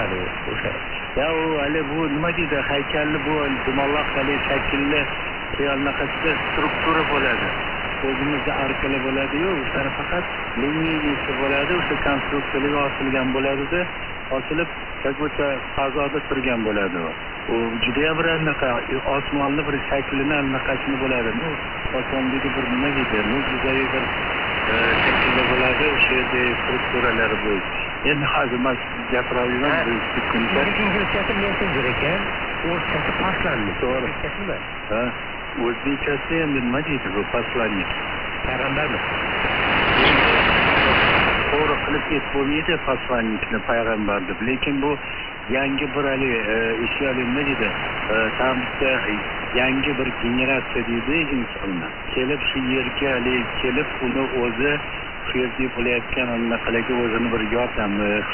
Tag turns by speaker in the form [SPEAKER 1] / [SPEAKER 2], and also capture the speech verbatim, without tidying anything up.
[SPEAKER 1] bo'ladi o'sha?
[SPEAKER 2] Ya u hali bu nima deydi, haykalli bu dumaloq hali shaklli qiyolnaqasida struktura bo'ladi. O'zimizda arkali bo'ladi-yu, o'sha faqat liniyasi bo'ladi, o'sha konstruksiyaga osilgan bo'ladi-da, osilib как будто fazoda turgan bo'ladi u. U juda ham bir anaqa osmonni bir shaklini anaqasini bo'ladi. Bu osmondagi bir nima deydi, mo'jizaviy bir shaklda bo'ladi, o'sha yerda strukturalari bu. Endi hozir men gapiraman bu kuncha.
[SPEAKER 1] Inglizchasi messenger ekan, o'zbekchasi посланник.
[SPEAKER 2] To'g'ri. Ha, o'zbekchasi endi nima deydi bu посланник?
[SPEAKER 1] Payg'ambarmi?
[SPEAKER 2] To'g'ri qilib aytib bo'lmaydi посланникni payg'ambar deb, lekin bu yangi bir hali ishlar nima deydi? Tam bitta yangi bir generatsiya deydi insonni. Kelib shu yerga hali kelib uni o'zi shu yerda bo'layotgan anaqalarga o'zini bir yordam